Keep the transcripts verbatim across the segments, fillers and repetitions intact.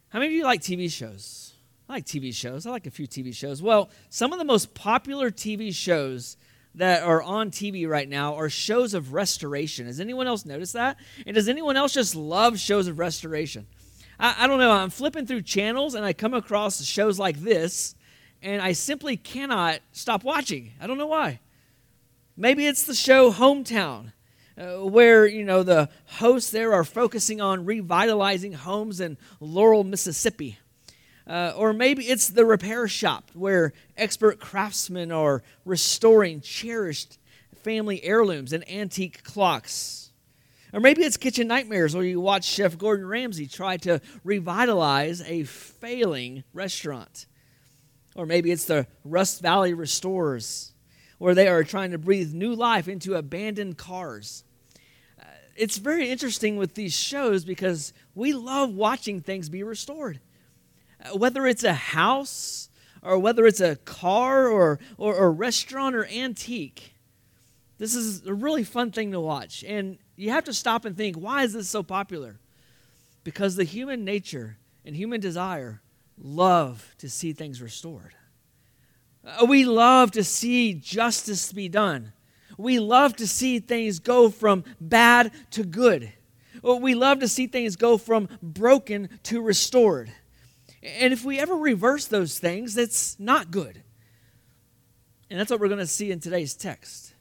How many of you like T V shows? I like T V shows. I like a few T V shows. Well, some of the most popular T V shows that are on T V right now are shows of restoration. Has anyone else noticed that? And does anyone else just love shows of restoration? I, I don't know. I'm flipping through channels and I come across shows like this, and I simply cannot stop watching. I don't know why. Maybe it's the show Hometown, uh, where, you know, the hosts there are focusing on revitalizing homes in Laurel, Mississippi. Uh, or maybe it's The Repair Shop, where expert craftsmen are restoring cherished family heirlooms and antique clocks. Or maybe it's Kitchen Nightmares, where you watch Chef Gordon Ramsay try to revitalize a failing restaurant. Or maybe it's the Rust Valley Restorers, where they are trying to breathe new life into abandoned cars. Uh, it's very interesting with these shows because we love watching things be restored. Uh, whether it's a house or whether it's a car or, or, or restaurant or antique, this is a really fun thing to watch. And you have to stop and think, why is this so popular? Because the human nature and human desire love to see things restored. Uh, we love to see justice be done. We love to see things go from bad to good. We love to see things go from broken to restored. And if we ever reverse those things, that's not good. And that's what we're going to see in today's text.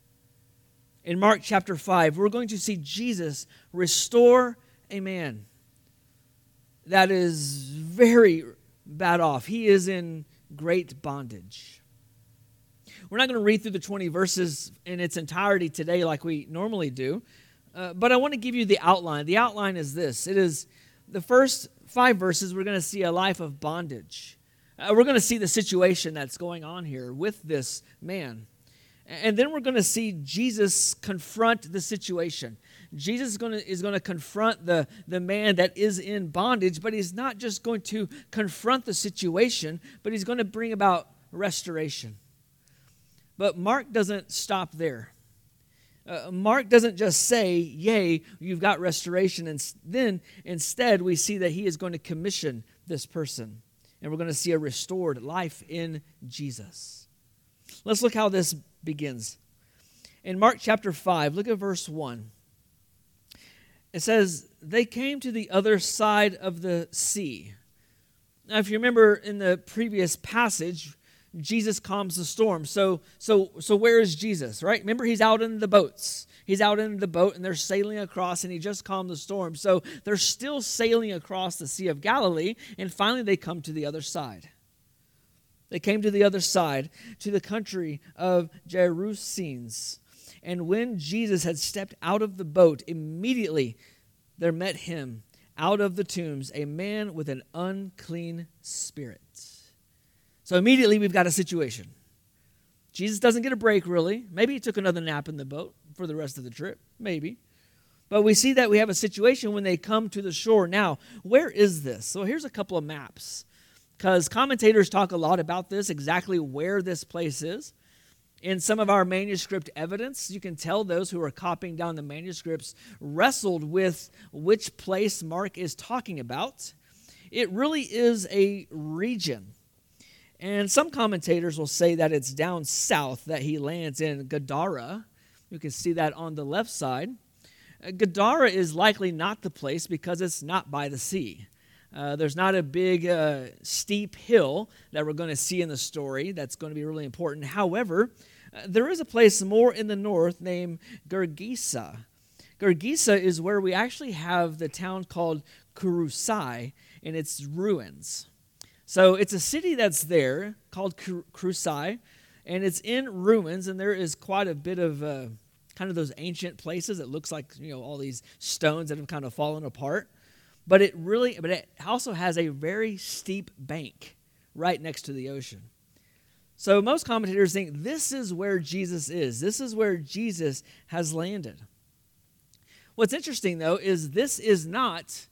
In Mark chapter five, we're going to see Jesus restore a man that is very bad off. He is in great bondage. We're not going to read through the twenty verses in its entirety today like we normally do, uh, but I want to give you the outline. The outline is this. It is the first five verses, we're going to see a life of bondage. Uh, we're going to see the situation that's going on here with this man. And then we're going to see Jesus confront the situation. Jesus is going to, is going to confront the, the man that is in bondage, but he's not just going to confront the situation, but he's going to bring about restoration. But Mark doesn't stop there. Uh, Mark doesn't just say, yay, you've got restoration, and then instead we see that he is going to commission this person, and we're going to see a restored life in Jesus. Let's look how this begins. In Mark chapter five, look at verse one. It says, they came to the other side of the sea. Now, if you remember in the previous passage, Jesus calms the storm. So, so, so where is Jesus, right? Remember, he's out in the boats. He's out in the boat, and they're sailing across, and he just calmed the storm. So they're still sailing across the Sea of Galilee, and finally they come to the other side. They came to the other side, to the country of Gerasenes. And when Jesus had stepped out of the boat, immediately there met him out of the tombs a man with an unclean spirit. So immediately we've got a situation. Jesus doesn't get a break, really. Maybe he took another nap in the boat for the rest of the trip. Maybe. But we see that we have a situation when they come to the shore. Now, where is this? So here's a couple of maps, because commentators talk a lot about this, exactly where this place is. In some of our manuscript evidence, you can tell those who are copying down the manuscripts wrestled with which place Mark is talking about. It really is a region. And some commentators will say that it's down south that he lands in Gadara. You can see that on the left side. Uh, Gadara is likely not the place because it's not by the sea. Uh, there's not a big uh, steep hill that we're going to see in the story that's going to be really important. However, uh, there is a place more in the north named Gergesa. Gergesa is where we actually have the town called Kurusai in its ruins. So it's a city that's there called Kurusai, and it's in ruins, and there is quite a bit of uh, kind of those ancient places. It looks like, you know, all these stones that have kind of fallen apart. But it really, but it also has a very steep bank right next to the ocean. So most commentators think this is where Jesus is. This is where Jesus has landed. What's interesting, though, is this is not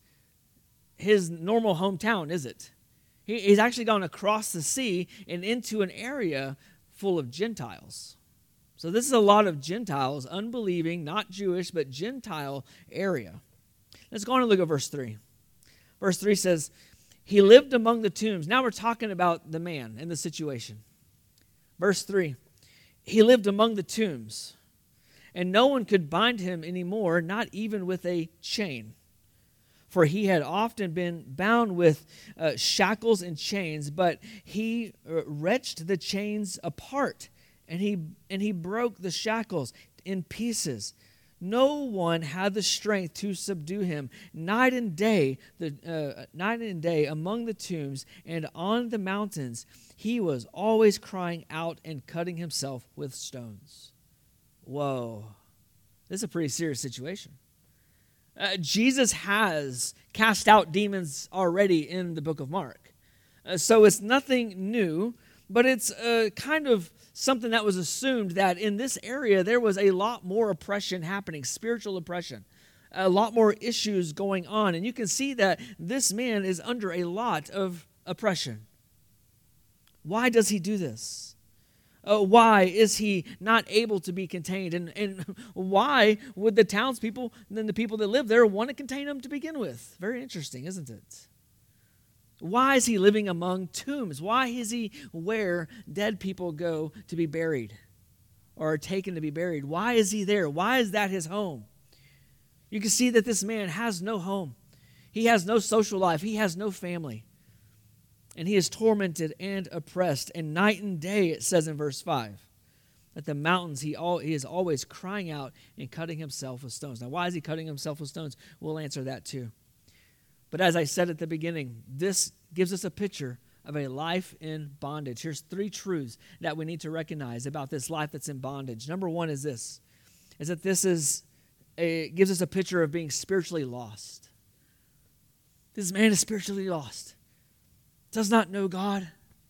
his normal hometown, is it? He, he's actually gone across the sea and into an area full of Gentiles. So this is a lot of Gentiles, unbelieving, not Jewish, but Gentile area. Let's go on and look at verse three. Verse three says, He lived among the tombs. Now we're talking about the man and the situation. Verse three, he lived among the tombs, and no one could bind him anymore, not even with a chain. For he had often been bound with uh, shackles and chains, but he uh, wrenched the chains apart, and he and he broke the shackles in pieces. No one had the strength to subdue him. Night and day, the uh, night and day among the tombs and on the mountains, he was always crying out and cutting himself with stones. Whoa, this is a pretty serious situation. Uh, Jesus has cast out demons already in the book of Mark. Uh, so it's nothing new, but it's uh, kind of something that was assumed that in this area there was a lot more oppression happening, spiritual oppression, a lot more issues going on. And you can see that this man is under a lot of oppression. Why does he do this? Uh, why is he not able to be contained? And, and why would the townspeople and then the people that live there want to contain him to begin with? Very interesting, isn't it? Why is he living among tombs? Why is he where dead people go to be buried or are taken to be buried? Why is he there? Why is that his home? You can see that this man has no home. He has no social life. He has no family. And he is tormented and oppressed. And night and day, it says in verse five, at the mountains he, all, he is always crying out and cutting himself with stones. Now, why is he cutting himself with stones? We'll answer that too. But as I said at the beginning, this gives us a picture of a life in bondage. Here's three truths that we need to recognize about this life that's in bondage. Number one is this, is that this is a, gives us a picture of being spiritually lost. This man is spiritually lost. Does not know God,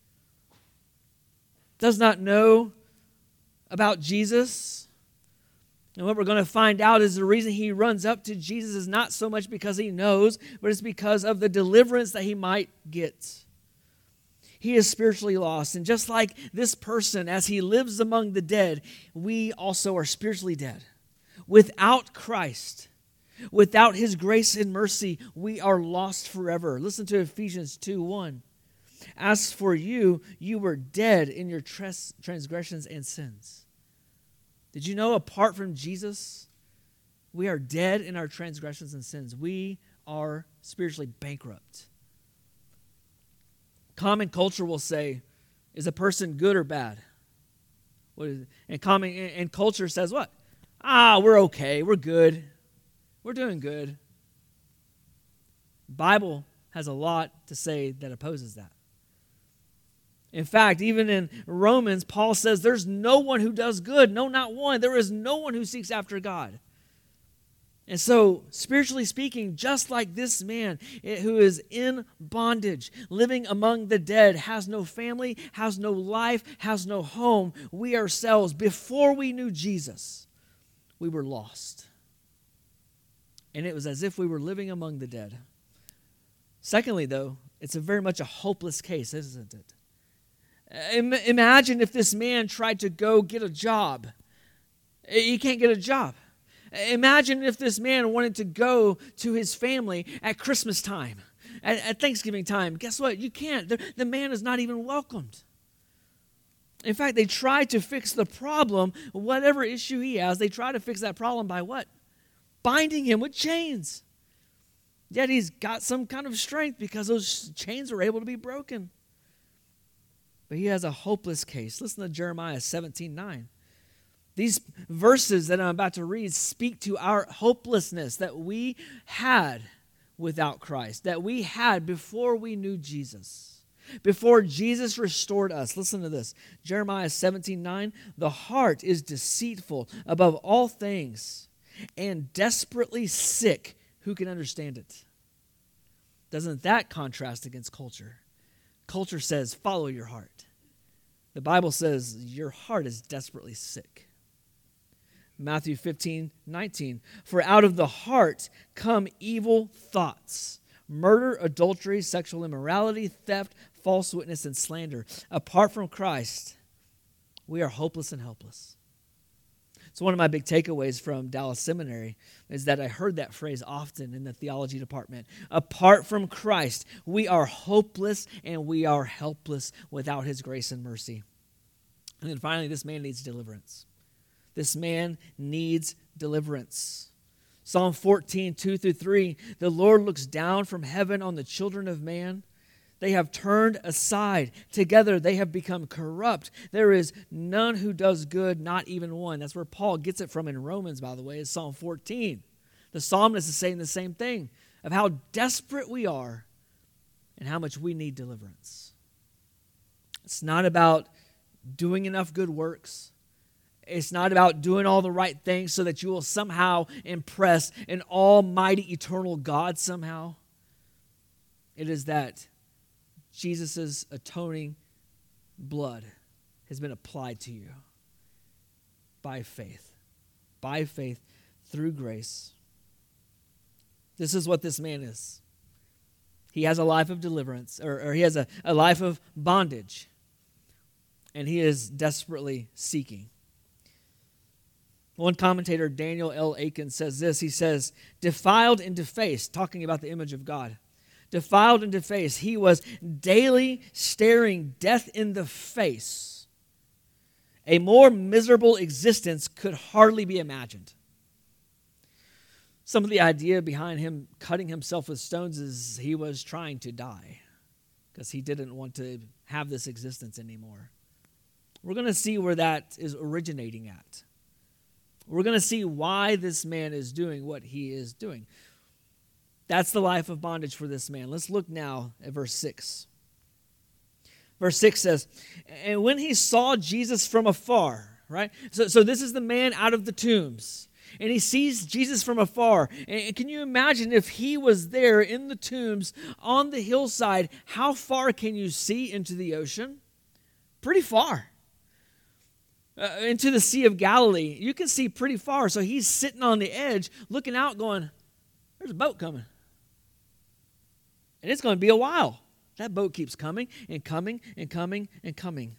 does not know about Jesus. And what we're going to find out is the reason he runs up to Jesus is not so much because he knows, but it's because of the deliverance that he might get. He is spiritually lost. And just like this person, as he lives among the dead, we also are spiritually dead. Without Christ, without his grace and mercy, we are lost forever. Listen to Ephesians two one. As for you, you were dead in your trans- transgressions and sins. Did you know apart from Jesus, we are dead in our transgressions and sins? We are spiritually bankrupt. Common culture will say, is a person good or bad? What is it? And common and culture says what? Ah, we're okay, we're good. We're doing good. Bible has a lot to say that opposes that. In fact, even in Romans, Paul says there's no one who does good. No, not one. There is no one who seeks after God. And so, spiritually speaking, just like this man who is in bondage, living among the dead, has no family, has no life, has no home, we ourselves, before we knew Jesus, we were lost. And it was as if we were living among the dead. Secondly, though, it's a very much a hopeless case, isn't it? Imagine if this man tried to go get a job. He can't get a job. Imagine if this man wanted to go to his family at Christmas time, at, at Thanksgiving time. Guess what? You can't. The, the man is not even welcomed. In fact, they try to fix the problem, whatever issue he has, they try to fix that problem by what? Binding him with chains. Yet he's got some kind of strength because those chains are able to be broken. But he has a hopeless case. Listen to Jeremiah seventeen nine. These verses that I'm about to read speak to our hopelessness that we had without Christ, that we had before we knew Jesus, before Jesus restored us. Listen to this. Jeremiah seventeen nine. The heart is deceitful above all things and desperately sick. Who can understand it? Doesn't that contrast against culture? Culture says, follow your heart. The Bible says, your heart is desperately sick. Matthew fifteen nineteen. For out of the heart come evil thoughts, murder, adultery, sexual immorality, theft, false witness, and slander. Apart from Christ, we are hopeless and helpless. So one of my big takeaways from Dallas Seminary is that I heard that phrase often in the theology department. Apart from Christ, we are hopeless and we are helpless without his grace and mercy. And then finally, this man needs deliverance. This man needs deliverance. Psalm fourteen, two through three, the Lord looks down from heaven on the children of man. They have turned aside. Together they have become corrupt. There is none who does good, not even one. That's where Paul gets it from in Romans, by the way, is Psalm fourteen. The psalmist is saying the same thing of how desperate we are and how much we need deliverance. It's not about doing enough good works. It's not about doing all the right things so that you will somehow impress an almighty eternal God somehow. It is that Jesus' atoning blood has been applied to you by faith. By faith through grace. This is what this man is. He has a life of deliverance, or, or he has a, a life of bondage. And he is desperately seeking. One commentator, Daniel L. Aiken, says this. He says, defiled and defaced, talking about the image of God. Defiled and defaced, he was daily staring death in the face. A more miserable existence could hardly be imagined. Some of the idea behind him cutting himself with stones is he was trying to die because he didn't want to have this existence anymore. We're going to see where that is originating at. We're going to see why this man is doing what he is doing. That's the life of bondage for this man. Let's look now at verse six. Verse six says, and when he saw Jesus from afar, right? So, so this is the man out of the tombs. And he sees Jesus from afar. And can you imagine if he was there in the tombs on the hillside, how far can you see into the ocean? Pretty far. Uh, into the Sea of Galilee. You can see pretty far. So he's sitting on the edge looking out going, there's a boat coming. And it's going to be a while. That boat keeps coming and coming and coming and coming.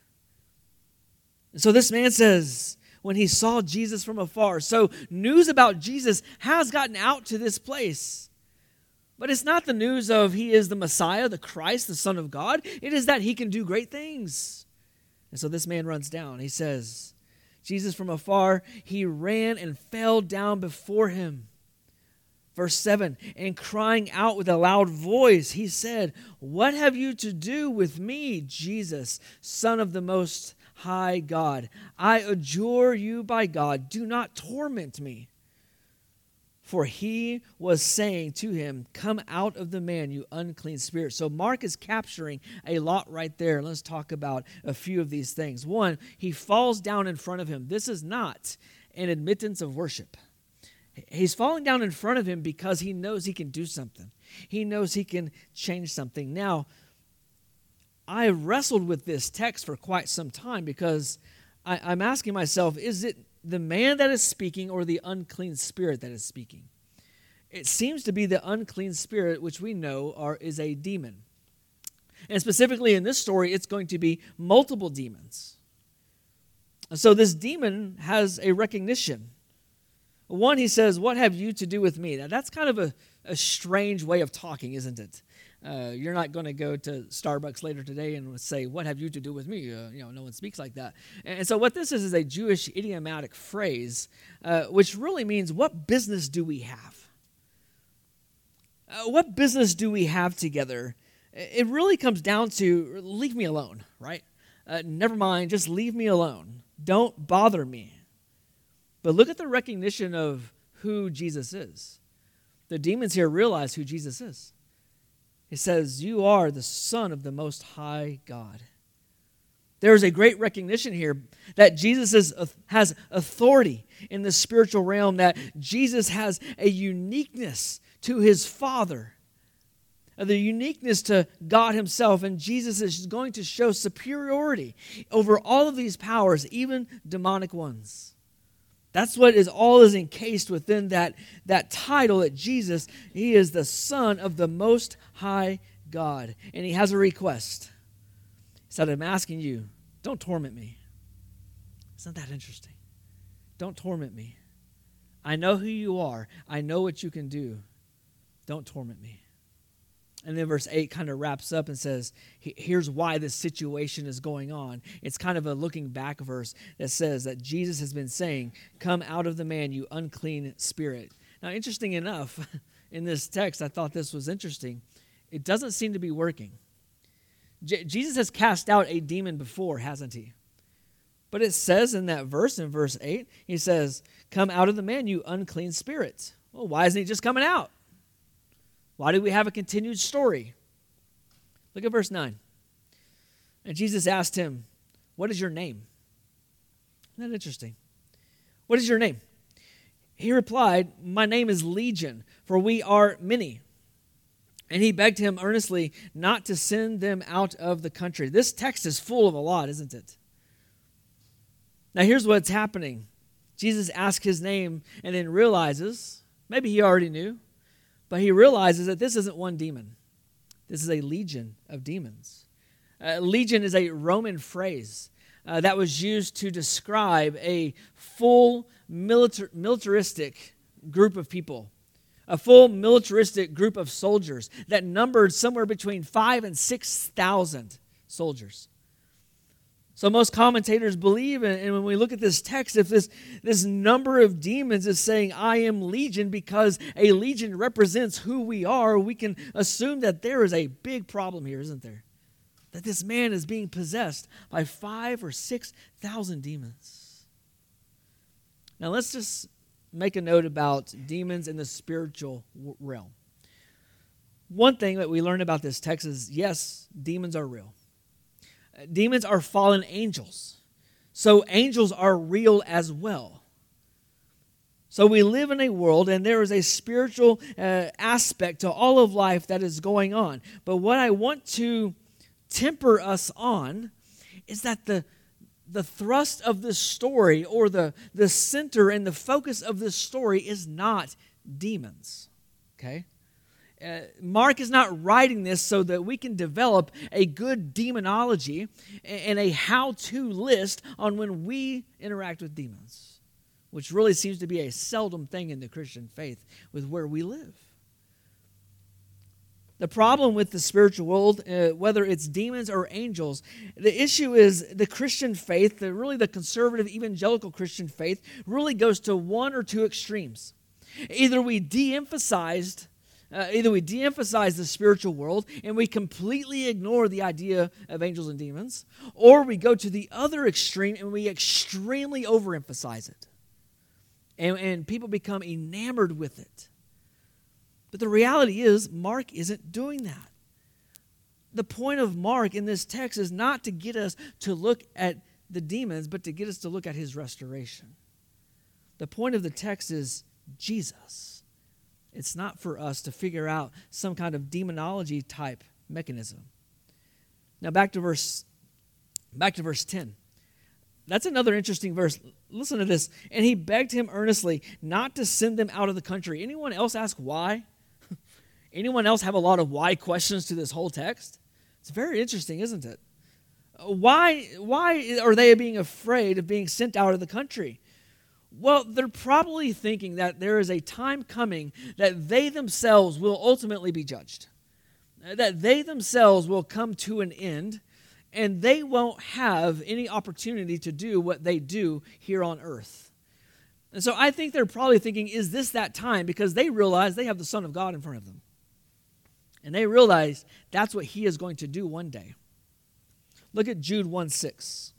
And so this man says, when he saw Jesus from afar, so news about Jesus has gotten out to this place. But it's not the news of he is the Messiah, the Christ, the Son of God. It is that he can do great things. And so this man runs down. He says, Jesus from afar, he ran and fell down before him. Verse seven, and crying out with a loud voice, he said, what have you to do with me, Jesus, Son of the Most High God? I adjure you by God, do not torment me. For he was saying to him, come out of the man, you unclean spirit. So Mark is capturing a lot right there. Let's talk about a few of these things. One, he falls down in front of him. This is not an admittance of worship. He's falling down in front of him because he knows he can do something. He knows he can change something. Now, I wrestled with this text for quite some time because I, I'm asking myself, is it the man that is speaking or the unclean spirit that is speaking? It seems to be the unclean spirit, which we know are, is a demon. And specifically in this story, it's going to be multiple demons. So this demon has a recognition. One, he says, what have you to do with me? Now, that's kind of a, a strange way of talking, isn't it? Uh, you're not going to go to Starbucks later today and say, what have you to do with me? Uh, you know, no one speaks like that. And, and so what this is is a Jewish idiomatic phrase, uh, which really means, what business do we have? Uh, what business do we have together? It really comes down to, leave me alone, right? Uh, never mind, just leave me alone. Don't bother me. But look at the recognition of who Jesus is. The demons here realize who Jesus is. He says, you are the Son of the Most High God. There is a great recognition here that Jesus is, has authority in the spiritual realm, that Jesus has a uniqueness to his Father, the uniqueness to God himself, and Jesus is going to show superiority over all of these powers, even demonic ones. That's what is all is encased within that, that title that Jesus, he is the Son of the Most High God. And he has a request. He said, I'm asking you, don't torment me. Isn't that interesting? don't torment me. I know who you are. I know what you can do. Don't torment me. And then verse eight kind of wraps up and says, here's why this situation is going on. It's kind of a looking back verse that says that Jesus has been saying, come out of the man, you unclean spirit. Now, interesting enough, in this text, I thought this was interesting. It doesn't seem to be working. J- Jesus has cast out a demon before, hasn't he? But it says in that verse, in verse eight, he says, come out of the man, you unclean spirit. Well, why isn't he just coming out? Why do we have a continued story? Look at verse nine. And Jesus asked him, what is your name? Isn't that interesting? What is your name? He replied, my name is Legion, for we are many. And he begged him earnestly not to send them out of the country. This text is full of a lot, isn't it? Now here's what's happening. Jesus asks his name and then realizes, maybe he already knew, but he realizes that this isn't one demon. This is a legion of demons. Uh, legion is a Roman phrase uh, that was used to describe a full militar- militaristic group of people, a full militaristic group of soldiers that numbered somewhere between five and six thousand soldiers. So most commentators believe, and when we look at this text, if this, this number of demons is saying, I am legion, because a legion represents who we are, we can assume that there is a big problem here, isn't there? That this man is being possessed by five or six thousand demons. Now let's just make a note about demons in the spiritual realm. One thing that we learn about this text is, yes, demons are real. Demons are fallen angels. So angels are real as well. So we live in a world, and there is a spiritual uh, aspect to all of life that is going on. But what I want to temper us on is that the, the thrust of this story, or the, the center and the focus of this story, is not demons. Okay? Uh, Mark is not writing this so that we can develop a good demonology and a how-to list on when we interact with demons, which really seems to be a seldom thing in the Christian faith with where we live. The problem with the spiritual world, uh, whether it's demons or angels, the issue is the Christian faith, the, really the conservative evangelical Christian faith, really goes to one or two extremes. Either we de-emphasized Uh, either we de-emphasize the spiritual world and we completely ignore the idea of angels and demons, or we go to the other extreme and we extremely overemphasize it. And, and people become enamored with it. But the reality is, Mark isn't doing that. The point of Mark in this text is not to get us to look at the demons, but to get us to look at his restoration. The point of the text is Jesus. It's not for us to figure out some kind of demonology type mechanism. Now back to verse back to verse ten. That's another interesting verse. Listen to this. And he begged him earnestly not to send them out of the country. Anyone else ask why? Anyone else have a lot of why questions to this whole text? It's very interesting, isn't it? Why, why are they being afraid of being sent out of the country? Well, they're probably thinking that there is a time coming that they themselves will ultimately be judged. That they themselves will come to an end, and they won't have any opportunity to do what they do here on earth. And so I think they're probably thinking, is this that time? Because they realize they have the Son of God in front of them. And they realize that's what he is going to do one day. Look at Jude one six.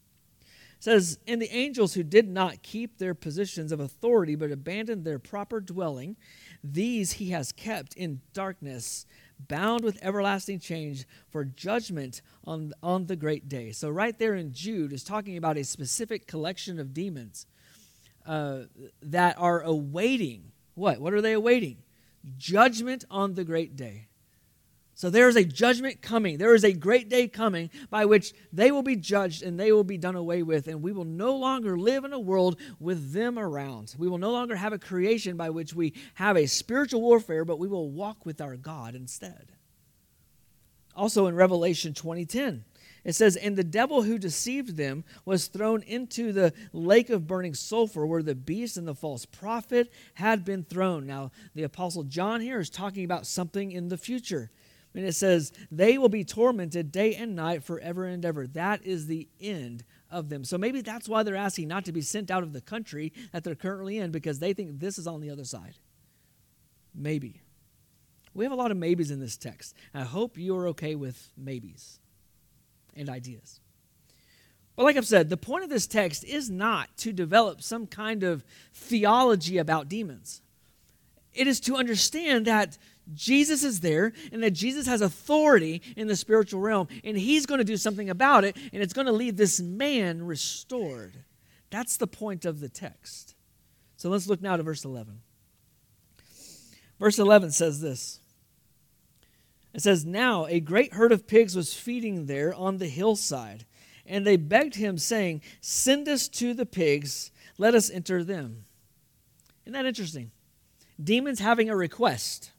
It says, and the angels who did not keep their positions of authority but abandoned their proper dwelling, these he has kept in darkness, bound with everlasting chains for judgment on, on the great day. So right there in Jude is talking about a specific collection of demons uh, that are awaiting, what? What are they awaiting? Judgment on the great day. So there is a judgment coming. There is a great day coming by which they will be judged and they will be done away with. And we will no longer live in a world with them around. We will no longer have a creation by which we have a spiritual warfare, but we will walk with our God instead. Also in Revelation twenty ten, It says, and the devil who deceived them was thrown into the lake of burning sulfur where the beast and the false prophet had been thrown. Now, the Apostle John here is talking about something in the future. And it says, they will be tormented day and night forever and ever. That is the end of them. So maybe that's why they're asking not to be sent out of the country that they're currently in, because they think this is on the other side. Maybe. We have a lot of maybes in this text. I hope you are okay with maybes and ideas. But like I've said, the point of this text is not to develop some kind of theology about demons. It is to understand that Jesus is there and that Jesus has authority in the spiritual realm, and he's going to do something about it, and it's going to leave this man restored. That's the point of the text. So let's look now to verse eleven. Verse eleven says this. It says, now a great herd of pigs was feeding there on the hillside, and they begged him, saying, send us to the pigs, let us enter them. Isn't that interesting? Demons having a request.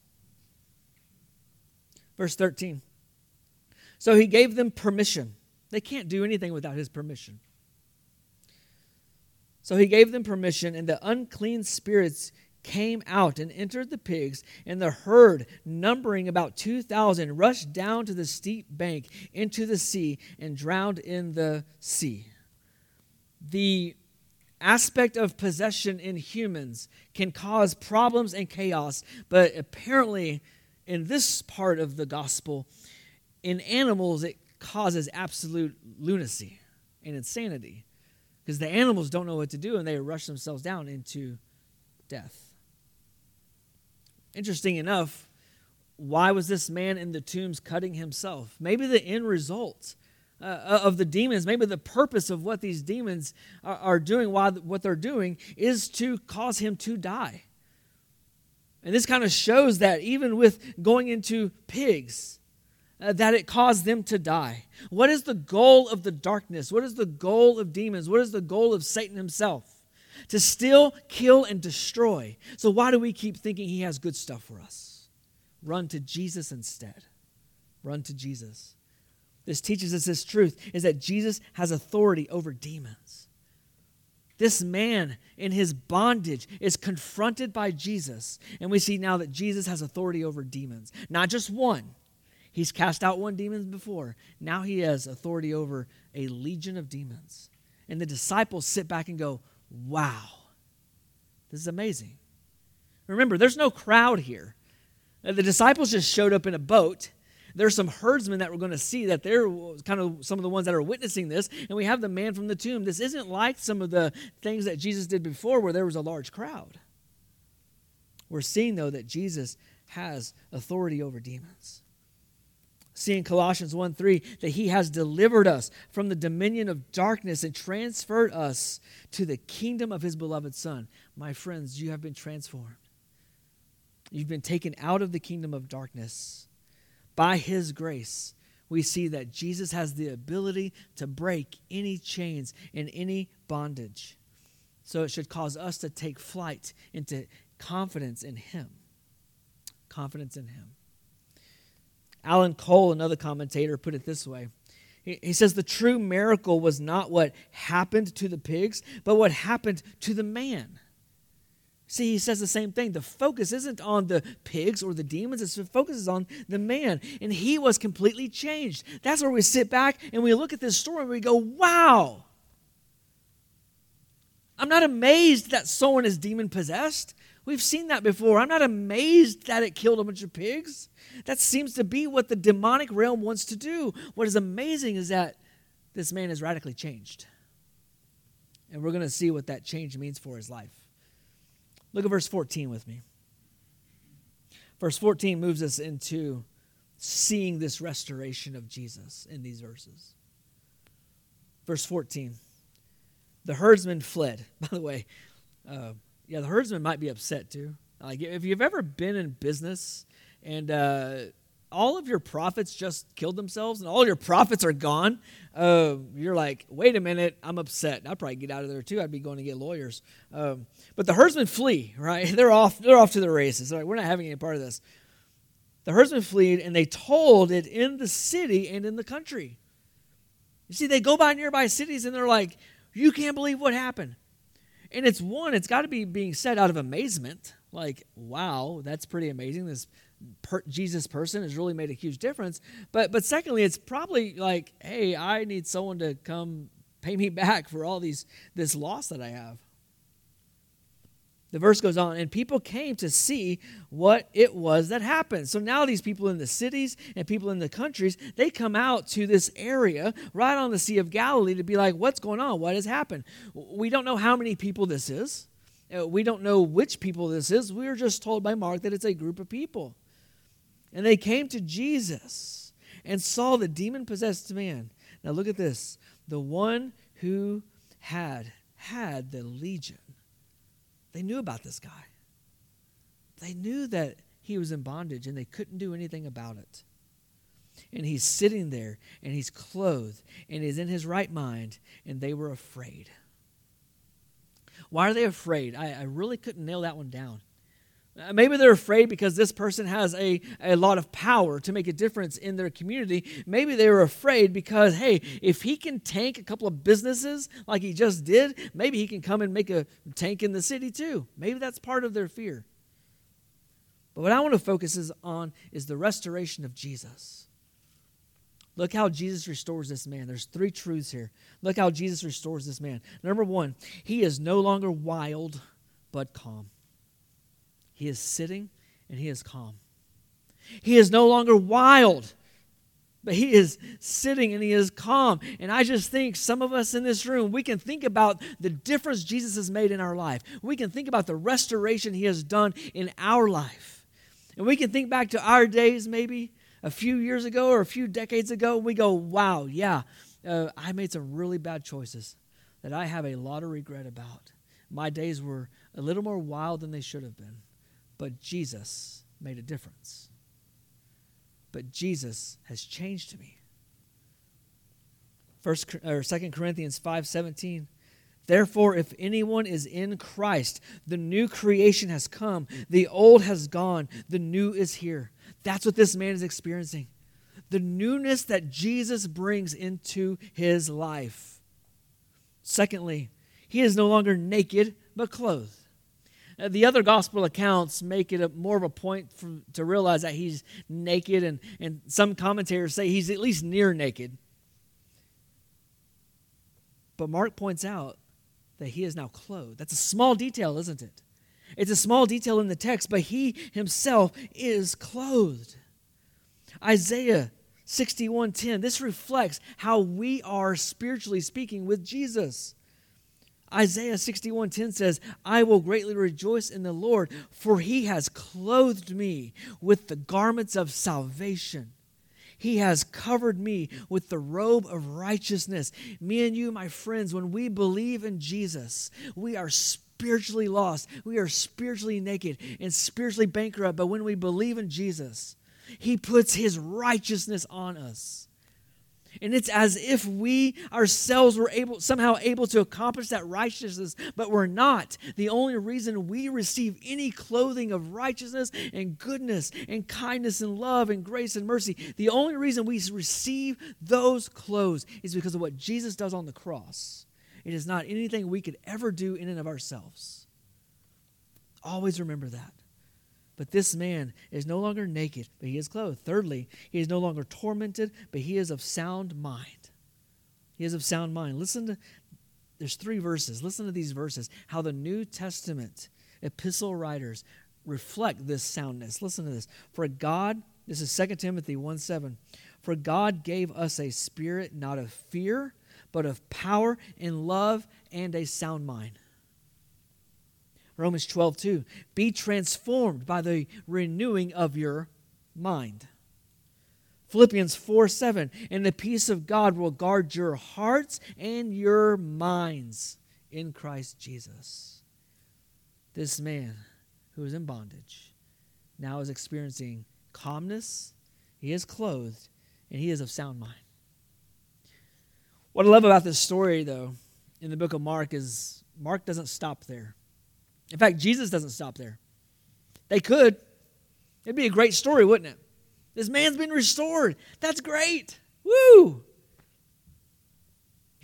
Verse thirteen. So he gave them permission. They can't do anything without his permission. So he gave them permission, and the unclean spirits came out and entered the pigs, and the herd, numbering about two thousand, rushed down to the steep bank into the sea and drowned in the sea. The aspect of possession in humans can cause problems and chaos, but apparently in this part of the gospel, in animals, it causes absolute lunacy and insanity, because the animals don't know what to do and they rush themselves down into death. Interesting enough, why was this man in the tombs cutting himself? Maybe the end result uh, of the demons, maybe the purpose of what these demons are, are doing, while what they're doing is to cause him to die. And this kind of shows that even with going into pigs, uh, that it caused them to die. What is the goal of the darkness? What is the goal of demons? What is the goal of Satan himself? To steal, kill, and destroy. So why do we keep thinking he has good stuff for us? Run to Jesus instead. Run to Jesus. This teaches us this truth, is that Jesus has authority over demons. This man in his bondage is confronted by Jesus, and we see now that Jesus has authority over demons. Not just one. He's cast out one demon before. Now he has authority over a legion of demons. And the disciples sit back and go, wow, this is amazing. Remember, there's no crowd here. The disciples just showed up in a boat. There's some herdsmen that we're going to see that they're kind of some of the ones that are witnessing this. And we have the man from the tomb. This isn't like some of the things that Jesus did before where there was a large crowd. We're seeing, though, that Jesus has authority over demons. See in Colossians one three that he has delivered us from the dominion of darkness and transferred us to the kingdom of his beloved Son. My friends, you have been transformed. You've been taken out of the kingdom of darkness. By his grace, we see that Jesus has the ability to break any chains and any bondage. So it should cause us to take flight into confidence in him. Confidence in him. Alan Cole, another commentator, put it this way. He, he says the true miracle was not what happened to the pigs, but what happened to the man. See, he says the same thing. The focus isn't on the pigs or the demons. It's the focus is on the man. And he was completely changed. That's where we sit back and we look at this story and we go, wow. I'm not amazed that someone is demon-possessed. We've seen that before. I'm not amazed that it killed a bunch of pigs. That seems to be what the demonic realm wants to do. What is amazing is that this man is radically changed. And we're going to see what that change means for his life. Look at verse fourteen with me. Verse fourteen moves us into seeing this restoration of Jesus in these verses. Verse fourteen. The herdsmen fled. By the way, uh, yeah, the herdsmen might be upset too. Like if you've ever been in business and uh, all of your profits just killed themselves and all your profits are gone, uh, you're like, wait a minute, I'm upset. I'd probably get out of there too. I'd be going to get lawyers. Um, but the herdsmen flee, right? They're off. They're off to the races. They're like, we're not having any part of this. The herdsmen fled, and they told it in the city and in the country. You see, they go by nearby cities and they're like, you can't believe what happened. And it's one, it's got to be being said out of amazement. Like, wow, that's pretty amazing. This per- Jesus person has really made a huge difference. But but secondly, it's probably like, hey, I need someone to come pay me back for all these this loss that I have. The verse goes on, and people came to see what it was that happened. So now these people in the cities and people in the countries, they come out to this area right on the Sea of Galilee to be like, what's going on? What has happened? We don't know how many people this is. We don't know which people this is. We were just told by Mark that it's a group of people. And they came to Jesus and saw the demon-possessed man. Now look at this. The one who had had the legion. They knew about this guy. They knew that he was in bondage and they couldn't do anything about it. And he's sitting there and he's clothed and he's in his right mind, and they were afraid. Why are they afraid? I, I really couldn't nail that one down. Uh, maybe they're afraid because this person has a, a lot of power to make a difference in their community. Maybe they were afraid because, hey, if he can tank a couple of businesses like he just did, maybe he can come and make a tank in the city too. Maybe that's part of their fear. But what I want to focus is on is the restoration of Jesus. Look how Jesus restores this man. There's three truths here. Look how Jesus restores this man. Number one, he is no longer wild but calm. He is sitting and he is calm. He is no longer wild, but he is sitting and he is calm. And I just think some of us in this room, we can think about the difference Jesus has made in our life. We can think about the restoration he has done in our life. And we can think back to our days maybe a few years ago or a few decades ago. And we go, wow, yeah, uh, I made some really bad choices that I have a lot of regret about. My days were a little more wild than they should have been. But Jesus made a difference. But Jesus has changed me. First or Second Corinthians five seventeen. Therefore, if anyone is in Christ, the new creation has come. The old has gone. The new is here. That's what this man is experiencing. The newness that Jesus brings into his life. Secondly, he is no longer naked, but clothed. The other gospel accounts make it a, more of a point for, to realize that he's naked, and, and some commentators say he's at least near naked. But Mark points out that he is now clothed. That's a small detail, isn't it? It's a small detail in the text, but he himself is clothed. Isaiah sixty-one ten, this reflects how we are spiritually speaking with Jesus. Isaiah sixty-one ten says, I will greatly rejoice in the Lord, for he has clothed me with the garments of salvation. He has covered me with the robe of righteousness. Me and you, my friends, when we believe in Jesus, we are spiritually lost. We are spiritually naked and spiritually bankrupt. But when we believe in Jesus, he puts his righteousness on us. And it's as if we ourselves were able somehow able to accomplish that righteousness, but we're not. The only reason we receive any clothing of righteousness and goodness and kindness and love and grace and mercy, the only reason we receive those clothes is because of what Jesus does on the cross. It is not anything we could ever do in and of ourselves. Always remember that. But this man is no longer naked, but he is clothed. Thirdly, he is no longer tormented, but he is of sound mind. He is of sound mind. Listen to, there's three verses. Listen to these verses, how the New Testament epistle writers reflect this soundness. Listen to this. For God, this is Second Timothy one seven, for God gave us a spirit not of fear, but of power and love and a sound mind. Romans twelve two, be transformed by the renewing of your mind. Philippians four seven, and the peace of God will guard your hearts and your minds in Christ Jesus. This man who is in bondage now is experiencing calmness, he is clothed, and he is of sound mind. What I love about this story, though, in the book of Mark is Mark doesn't stop there. In fact, Jesus doesn't stop there. They could. It'd be a great story, wouldn't it? This man's been restored. That's great. Woo!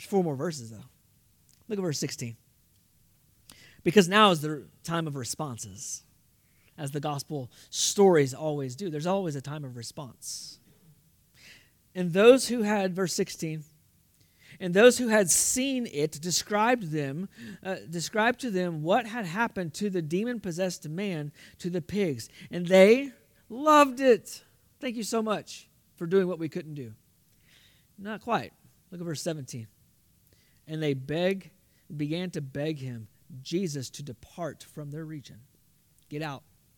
There's four more verses, though. Look at verse sixteen. Because now is the time of responses, as the gospel stories always do. There's always a time of response. And those who had, verse sixteen, and those who had seen it described them, uh, described to them what had happened to the demon-possessed man, to the pigs. And they loved it. Thank you so much for doing what we couldn't do. Not quite. Look at verse seventeen. And they beg, began to beg him, Jesus, to depart from their region. Get out.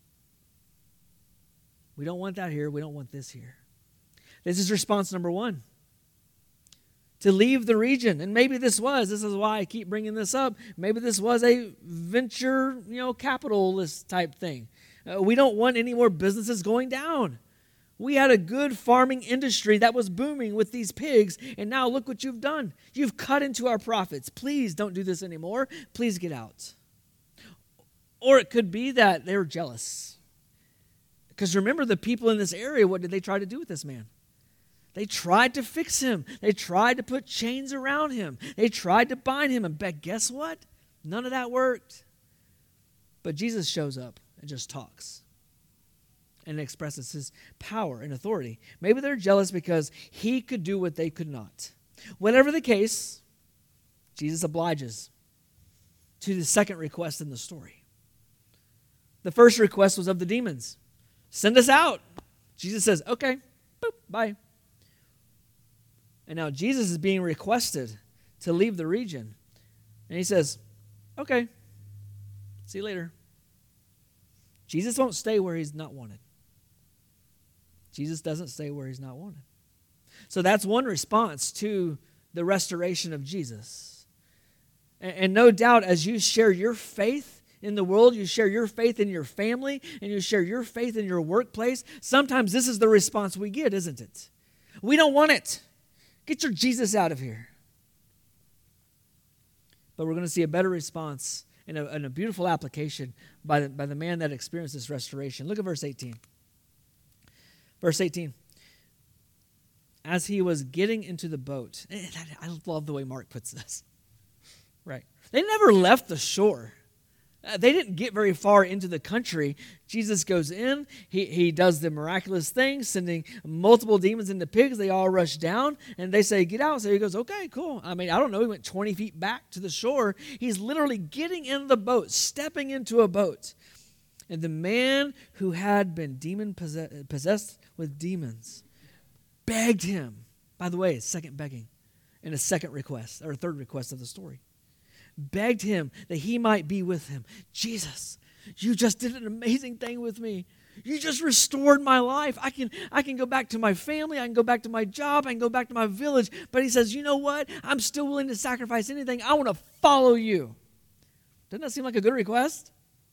We don't want that here. We don't want this here. This is response number one. To leave the region. And maybe this was, this is why I keep bringing this up, maybe this was a venture, you know, capitalist type thing. Uh, we don't want any more businesses going down. We had a good farming industry that was booming with these pigs, and now look what you've done. You've cut into our profits. Please don't do this anymore. Please get out. Or it could be that they were jealous. Because remember, the people in this area, what did they try to do with this man? They tried to fix him. They tried to put chains around him. They tried to bind him. And but guess what? None of that worked. But Jesus shows up and just talks and expresses his power and authority. Maybe they're jealous because he could do what they could not. Whatever the case, Jesus obliges to the second request in the story. The first request was of the demons. Send us out. Jesus says, okay, boop, bye. And now Jesus is being requested to leave the region. And he says, okay, see you later. Jesus won't stay where he's not wanted. Jesus doesn't stay where he's not wanted. So that's one response to the restoration of Jesus. And, and no doubt as you share your faith in the world, you share your faith in your family, and you share your faith in your workplace, sometimes this is the response we get, isn't it? We don't want it. Get your Jesus out of here. But we're going to see a better response and a, and a beautiful application by the, by the man that experienced this restoration. Look at verse eighteen. Verse eighteen. As he was getting into the boat, I love the way Mark puts this. Right. They never left the shore. Uh, they didn't get very far into the country. Jesus goes in. He, he does the miraculous thing, sending multiple demons into pigs. They all rush down, and they say, get out. So he goes, okay, cool. I mean, I don't know. He went twenty feet back to the shore. He's literally getting in the boat, stepping into a boat. And the man who had been demon possessed, possessed with demons begged him. By the way, second begging and a second request, or a third request of the story. Begged him that he might be with him. Jesus, you just did an amazing thing with me. You just restored my life. I can, I can go back to my family. I can go back to my job. I can go back to my village. But he says, you know what? I'm still willing to sacrifice anything. I want to follow you. Doesn't that seem like a good request?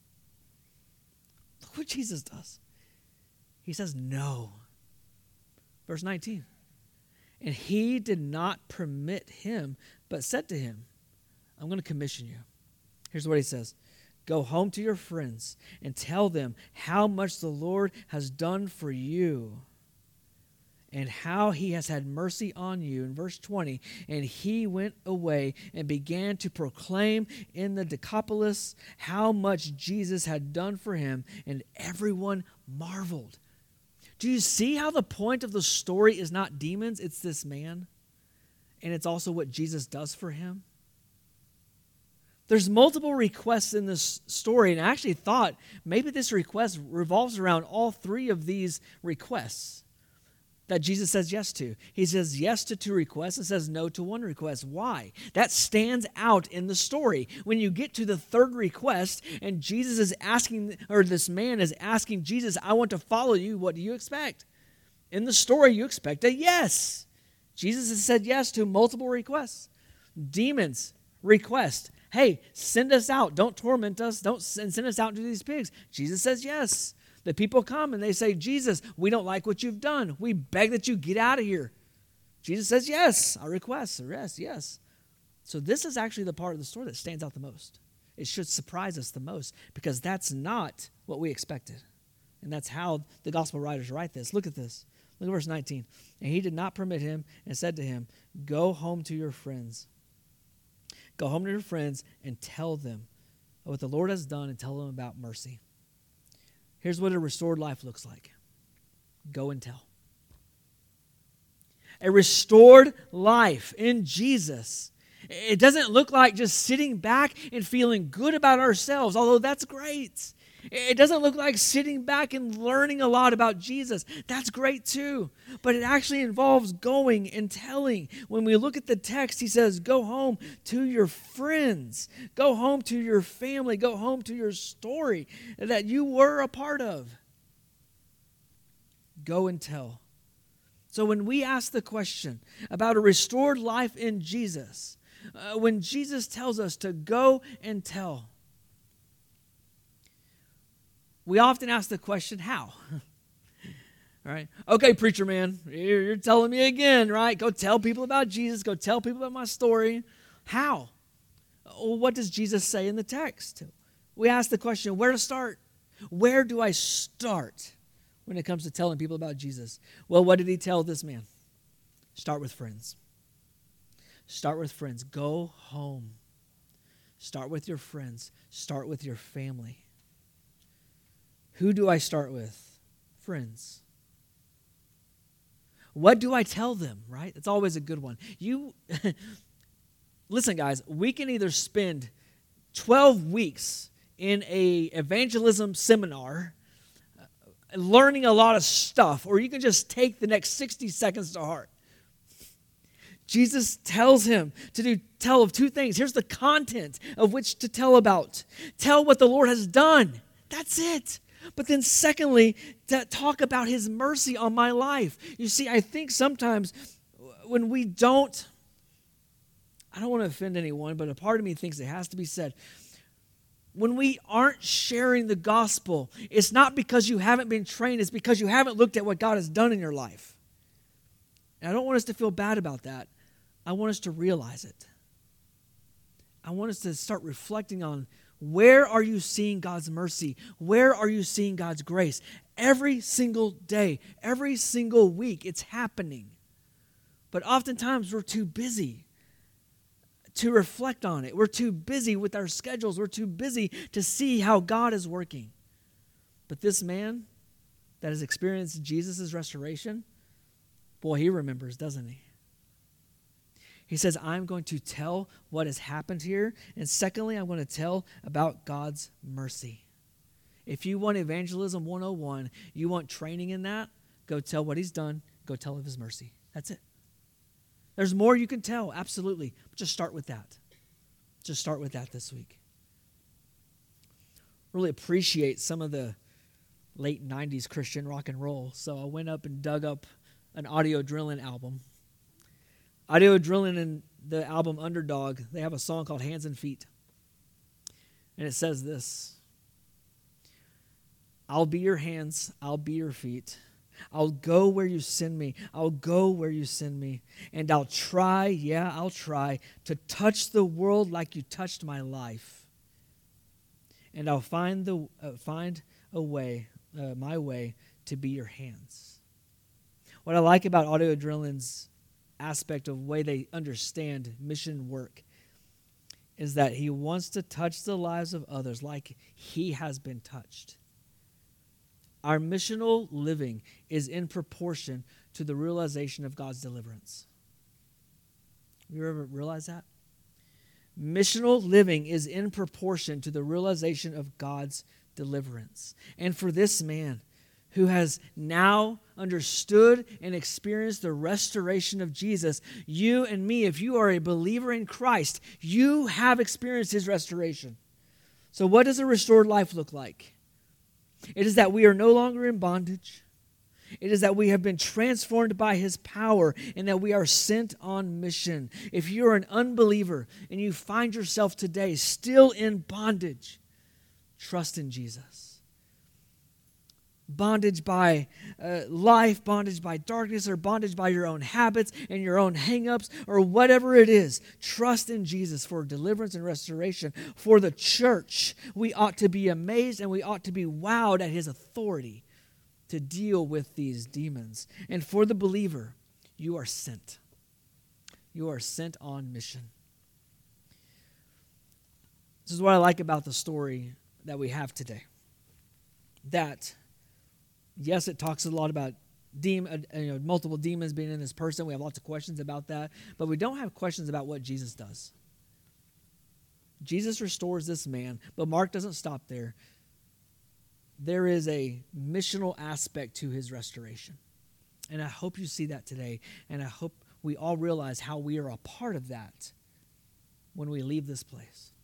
Look what Jesus does. He says no. Verse nineteen. And he did not permit him, but said to him, I'm going to commission you. Here's what he says. Go home to your friends and tell them how much the Lord has done for you and how he has had mercy on you. In verse twenty, and he went away and began to proclaim in the Decapolis how much Jesus had done for him, and everyone marveled. Do you see how the point of the story is not demons, it's this man? And it's also what Jesus does for him? There's multiple requests in this story, and I actually thought maybe this request revolves around all three of these requests that Jesus says yes to. He says yes to two requests and says no to one request. Why? That stands out in the story. When you get to the third request and Jesus is asking, or this man is asking Jesus, I want to follow you, what do you expect? In the story, you expect a yes. Jesus has said yes to multiple requests. Demons request, hey, send us out. Don't torment us. Don't send, send us out to these pigs. Jesus says yes. The people come and they say, Jesus, we don't like what you've done. We beg that you get out of here. Jesus says yes. Our request, yes, yes. So this is actually the part of the story that stands out the most. It should surprise us the most because that's not what we expected. And that's how the gospel writers write this. Look at this. Look at verse nineteen. And he did not permit him and said to him, go home to your friends Go home to your friends and tell them what the Lord has done and tell them about mercy. Here's what a restored life looks like. Go and tell. A restored life in Jesus. It doesn't look like just sitting back and feeling good about ourselves, although that's great. It doesn't look like sitting back and learning a lot about Jesus. That's great too. But it actually involves going and telling. When we look at the text, he says, go home to your friends. Go home to your family. Go home to your story that you were a part of. Go and tell. So when we ask the question about a restored life in Jesus, uh, when Jesus tells us to go and tell, we often ask the question, how? All right. Okay, preacher man, you're, you're telling me again, right? Go tell people about Jesus. Go tell people about my story. How? Well, what does Jesus say in the text? We ask the question, where to start? Where do I start when it comes to telling people about Jesus? Well, what did he tell this man? Start with friends. Start with friends. Go home. Start with your friends. Start with your family. Who do I start with? Friends. What do I tell them, right? It's always a good one. You, listen, guys, we can either spend twelve weeks in a evangelism seminar uh, learning a lot of stuff, or you can just take the next sixty seconds to heart. Jesus tells him to do tell of two things. Here's the content of which to tell about. Tell what the Lord has done. That's it. But then secondly, to talk about his mercy on my life. You see, I think sometimes when we don't, I don't want to offend anyone, but a part of me thinks it has to be said. When we aren't sharing the gospel, it's not because you haven't been trained, it's because you haven't looked at what God has done in your life. And I don't want us to feel bad about that. I want us to realize it. I want us to start reflecting on, where are you seeing God's mercy? Where are you seeing God's grace? Every single day, every single week, it's happening. But oftentimes we're too busy to reflect on it. We're too busy with our schedules. We're too busy to see how God is working. But this man that has experienced Jesus' restoration, boy, he remembers, doesn't he? He says, I'm going to tell what has happened here. And secondly, I'm going to tell about God's mercy. If you want evangelism one oh one, you want training in that, go tell what he's done. Go tell of his mercy. That's it. There's more you can tell, absolutely. But just start with that. Just start with that this week. Really appreciate some of the late nineties Christian rock and roll. So I went up and dug up an Audio Adrenaline album. Audio Adrenaline and the album Underdog, they have a song called Hands and Feet. And it says this: I'll be your hands, I'll be your feet. I'll go where you send me. I'll go where you send me. And I'll try, yeah, I'll try to touch the world like you touched my life. And I'll find the uh, find a way, uh, my way, to be your hands. What I like about Audio Adrenaline's aspect of the way they understand mission work is that he wants to touch the lives of others like he has been touched. Our missional living is in proportion to the realization of God's deliverance. You ever realize that? Missional living is in proportion to the realization of God's deliverance. And for this man who has now understood and experienced the restoration of Jesus, you and me, if you are a believer in Christ, you have experienced his restoration. So what does a restored life look like? It is that we are no longer in bondage. It is that we have been transformed by his power and that we are sent on mission. If you're an unbeliever and you find yourself today still in bondage, trust in Jesus. Bondage by uh, life, bondage by darkness, or bondage by your own habits and your own hang-ups, or whatever it is. Trust in Jesus for deliverance and restoration. For the church, we ought to be amazed and we ought to be wowed at his authority to deal with these demons. And for the believer, you are sent. You are sent on mission. This is what I like about the story that we have today. That, yes, it talks a lot about demon, uh, you know, multiple demons being in this person. We have lots of questions about that. But we don't have questions about what Jesus does. Jesus restores this man, but Mark doesn't stop there. There is a missional aspect to his restoration. And I hope you see that today. And I hope we all realize how we are a part of that when we leave this place.